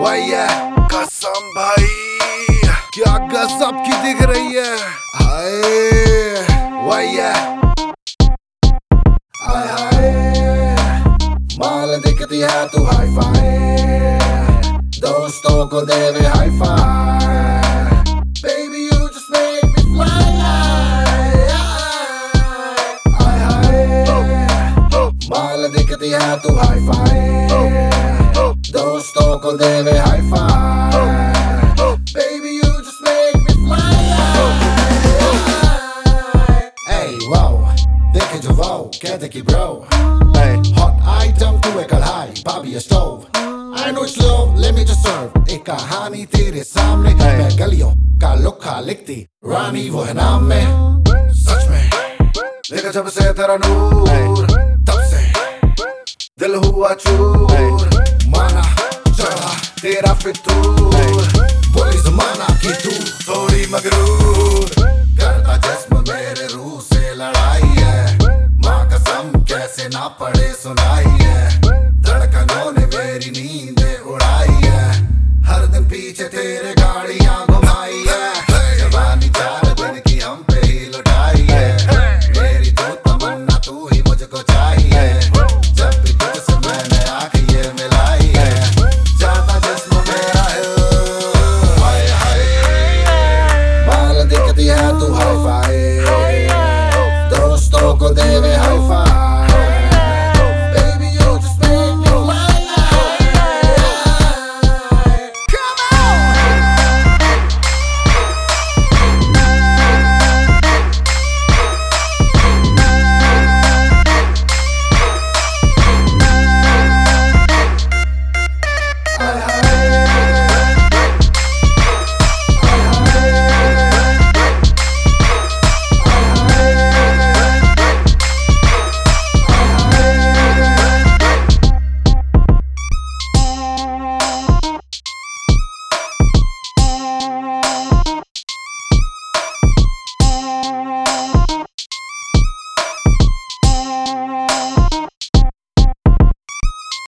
वही कसम भाई, क्या गजब की दिख रही है। हाय वही हाय हाय, माल दिखती है तू हाई फाई, दोस्तों को देवे hi fi, baby you just make me fly hi hi, माल दिखती है तू हाई फाई, दोस्तों को देवे hi fi, baby you just make me fly hey wow, देखे जो वाओ कहते कि ब्रो hot item तू एक कढ़ाई भाभी है stove, I know it's love, let me just serve, एक कहानी तेरे सामने, मैं गलियों का लुक्का लिखती रानी वो है नाम में, सच में देखा जब से तेरा नूर, तब से दिल हुआ चूर, माना चढ़ा तेरा फितूर, बोली जमाना की तू थोड़ी मगरूर, करता जिस्म मेरे रूह से लड़ाई है, माँ कसम कैसे ना पड़े सुनाई है, धड़कनों ने मेरी नींदें उड़ाई है, हर दिन पीछे तेरे गाड़ियां घुमाई है।